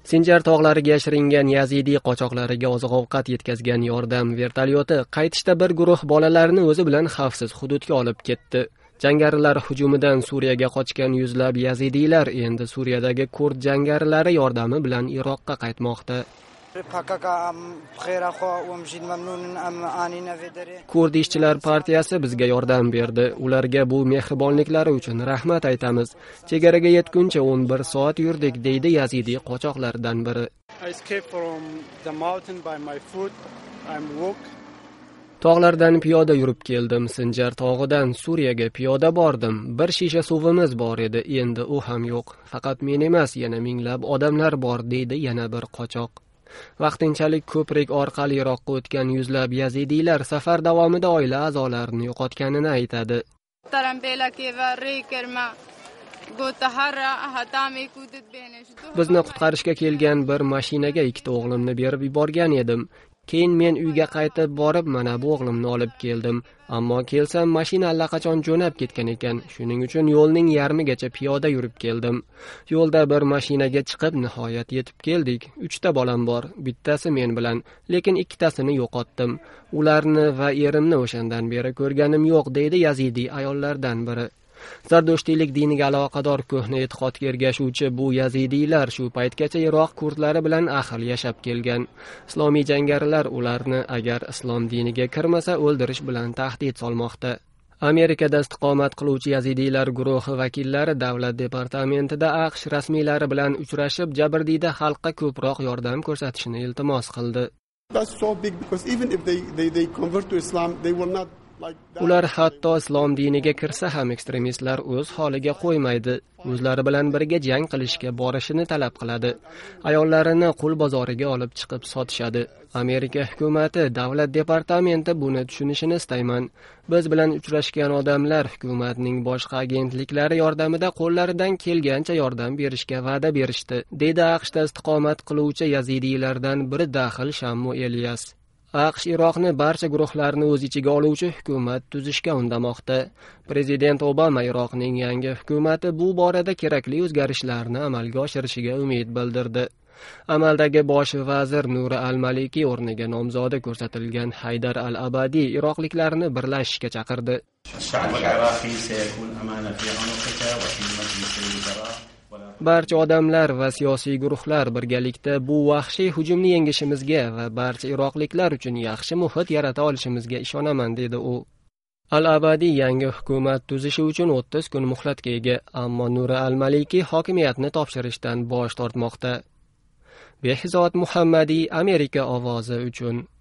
Sinjar tog'lariga yashiringan yazidiy qochoqlariga oziq-ovqat yetkazgan yordam vertolyoti qaytishda bir guruh bolalarni o'zi bilan xavfsiz hududga olib ketdi. Jangarilar hujumidan Suriyaga qochgan yuzlab yazidiylar endi Suriyadagi kurd jangarilari yordami bilan Iroqqa qaytmoqda. Kurd ishchilar partiyasi bizga yordam berdi. Ularga bu mehribonliklari uchun rahmat aytamiz. Chegaraga yetguncha 11 soat yurdik, deydi yazidiy qochoqlardan biri. Tog'lardan piyoda yurib keldim. Sinjar tog'idan Suriyaga piyoda bordim. Bir shisha suvimiz bor edi, endi u ham yo'q. Faqat men emas, yana minglab odamlar bor, deydi yana bir qochoq. Vaqtinchalik ko'prik orqali Iroqqa o'tgan yuzlab yazidiylar safar davomida oila a'zolarini yo'qotganini aytadi. Bizni qutqarishga kelgan bir mashinaga 2 o'g'limni berib yuborgan edim. Keyin men uyga qaytib borib, mana bu o'g'limni olib keldim. Ammo kelsam mashina allaqachon jo'nab ketgan ekan. Shuning uchun yo'lning yarmigacha piyoda yurib keldim. Yo'lda bir mashinaga chiqib nihoyat yetib keldik. 3 ta bolam bor, bittasi men bilan, lekin 2tasini yo'qotdim. Ularni va erimni o'shandan beri ko'rganim yo'q, deydi yazidiy ayollardan biri. Zardoshtiylik diniga aloqador ko'hna e'tiqodga ergashuvchi bu yazidiylar shu paytgacha Iroq kurdlari bilan ahil yashab kelgan. Islomiy jangarilar ularni agar islom diniga kirmasa o'ldirish bilan tahdid solmoqda. Amerikada istiqomat qiluvchi yazidiylar guruhi vakillari davlat departamentida AQSh rasmiylari bilan uchrashib, jabrdiyda xalqqa ko'proq yordam ko'rsatishni iltimos qildi. Ular hatto islom diniga kirsa ham ekstremistlar o'z holiga qo'ymaydi. O'zlari bilan birga jang qilishga borishini talab qiladi. Ayollarini qul bozoriga olib chiqib sotishadi. Amerika hukumati, davlat departamenti buni tushunishini istayman. Biz bilan uchrashgan odamlar hukumatning boshqa agentliklari yordamida qo'llaridan kelgancha yordam berishga va'da berishdi, deydi AQShda istiqomat qiluvchi yazidiylardan biri Daxil Shammu Elias. AQSh Iroqni barcha guruhlarni o'z ichiga oluvchi hukumat tuzishga undamoqda. Prezident Obama Iroqning yangi hukumati bu borada kerakli o'zgarishlarni amalga oshirishiga umid bildirdi. Amaldagi bosh vazir Nuri al-Maliki o'rniga nomzodi ko'rsatilgan Haydar al-Abadi iroqliklarni birlashishga chaqirdi. Barcha odamlar va siyosiy guruhlar birgalikda bu vahshiy hujumni yengishimizga va barcha iroqliklar uchun yaxshi muhit yarata olishimizga ishonaman, dedi u. Al-Abadi yangi hukumat tuzishi uchun 30 kun muhlatga ega, ammo Nuri al-Maliki hokimiyatni topshirishdan bosh tortmoqda. Behzod Muhammadi, Amerika ovozi uchun.